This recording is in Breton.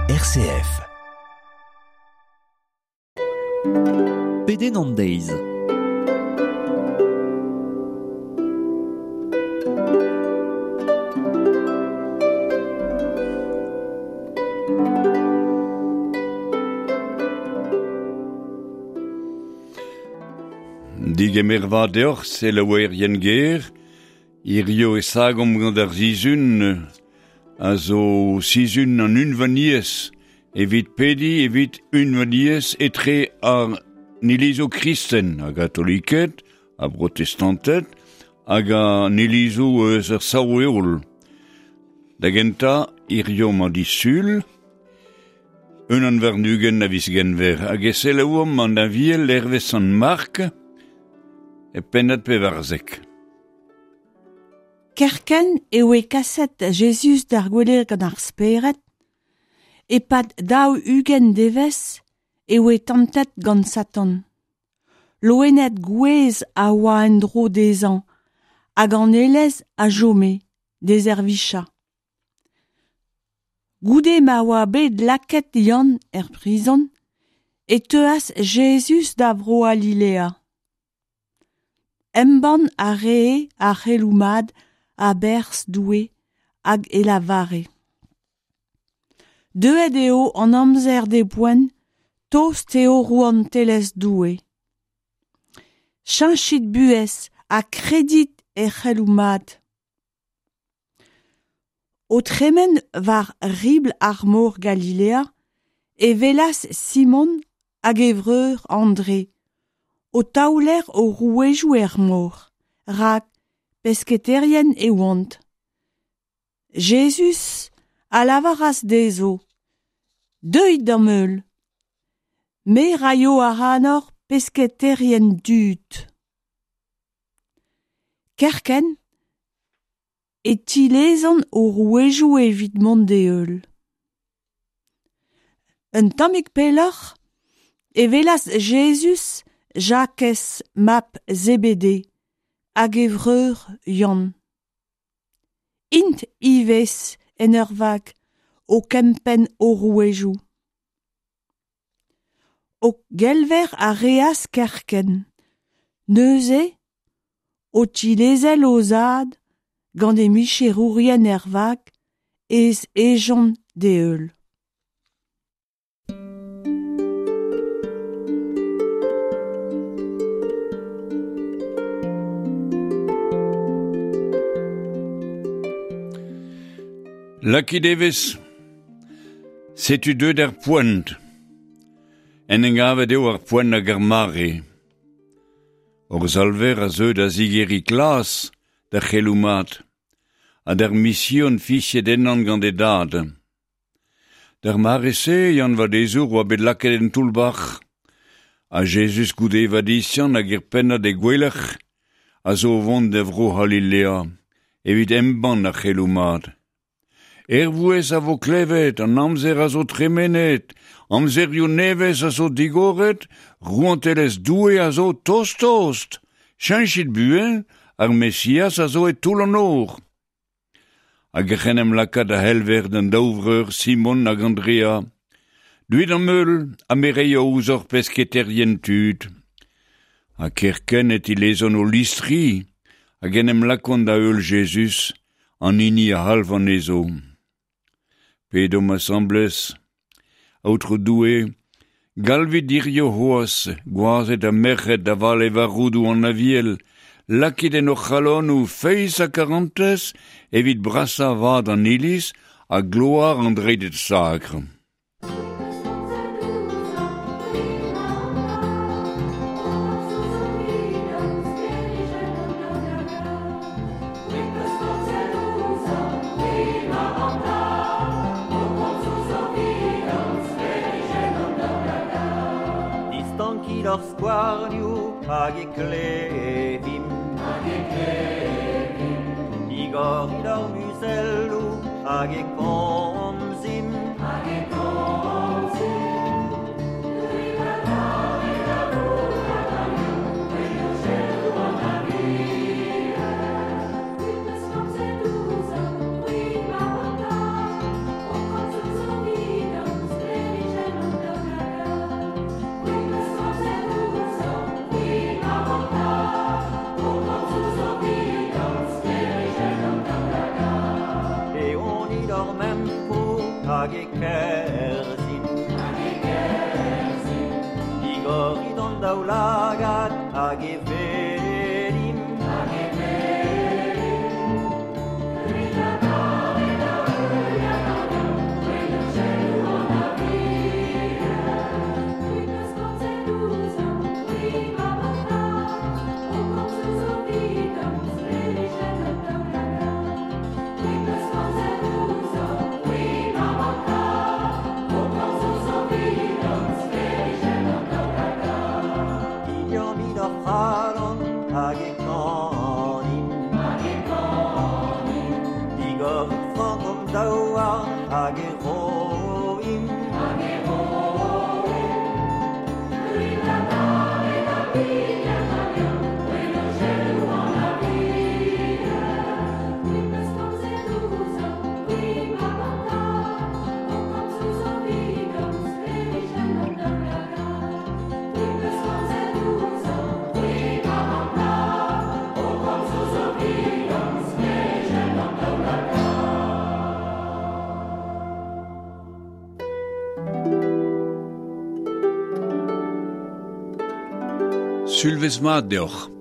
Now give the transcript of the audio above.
RCF. Peden an deiz. Digemer va deoc'h se laouerien ger, irio e sagom gant ar zizun, a zo sizun an unvaniez, evit pedi, evit unvaniez etre ar nilizo kristen, a gatoliket, a protestantet, hag a nilizo eus ar saoueol. Da genta, irio ma disul, un an vernugen a vis genver, hag e selaouam an aviel ervez an mark, e pennet pe varzek. Kerken eo e kaset Jesus d'ar gweler gant ar speret, e pad daou ugen devez eo e tantet gant Satan. Loenet gwez a oa en dro dezan, hag an elez a jome, des er vicha. Goude ma oa bet laket yann er prison, e teuas Jesus da vro a Lilea. Emban a ree a c'heloumad a bers doue hag e la vare. Deuet eo an amzer de poen, tost eo rouan telez doue. Chanchit buez a kredit e c'heloumad. O tremen var ribl ar mor Galilea, e velas Simon hag evreur André, o taouler o rouejou er mor, rak pesketerien e oant. Jesus a lavaras dezo, deuit d'an meul, me raio a ranor pesketerien dut. Kerken e tilezan o rouejou evit mont de eul. Un tammig peloc'h, e velas Jesus Jacques map Zebede, hag evreur Yann. Int ivez en ur vag o kempen o rouejou. O gelver a reas kerken, neuze o tilezel o zad gant e micherourien er vag ez ejon de eul. Laki devez, setu deud ar poent, en engavet eo ar poent hag ar mare. Or zalver a zeud a zigeri klas da c'heloumat, a d'ar mission fichet ennan gant e dad. D'ar mare se, yann va dezour oa bet laket en toulbach, a Jesus goude evadisian hag er penna de gwelech, a zo vont de vro Halilea, evit emban a c'heloumat. Vouez a vo klevet, an amzer a zo tremenet, amzerioù nevez a zo digoret, rouantelez doue a zo tost, chanchit buen, ar Messias a zo e tout an or. Hag e c'henem lakad a helver d'an daouvreur Simon hag Andrea, duit an meul a mereio ouzor pesketerien tud. A kerken et ilezon o listri, hag enem lakon da eul Jesus, an ini a halv an ezo. Pedo ma semblez, outre doue, galvit dirio hoas, goazet a merchet da val e varoudou an aviel, lakit en o c'halon ou feiz a karantez, evit brasa vad an ilis, a gloar an dreidet sacre. D'or squarniu hag e klevim, Igor idor muselou hag e komzim, lor mempo hag e kerzin. Igor idon daoulagad hag e verim. Hag e kanin. Igor frankom daouar hag e roim. Sylvesma deoc'h.